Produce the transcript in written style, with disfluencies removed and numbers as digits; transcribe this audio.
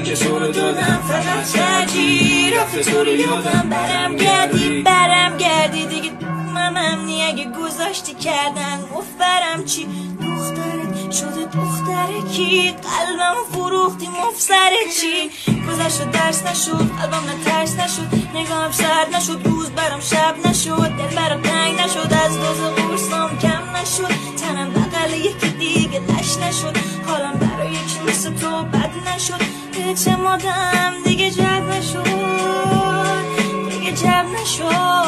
که تو رو دادم فقط کردی رفته تو رو یادم برم گردی دیگه من امنی اگه گذاشتی کردن مفبرم چی دخترت شده دختره کی قلبم فروختی مفسره چی گذشت و درس نشد قلبم نترس نشد نگاهم سرد نشد روز برام شب نشد دل برام تنگ نشد از دوز قرصام کم نشد تنم بغل یکی دیگه لش نشد حالم برای یکی مثل تو بد نشد اعتمادم دیگه جلب نشد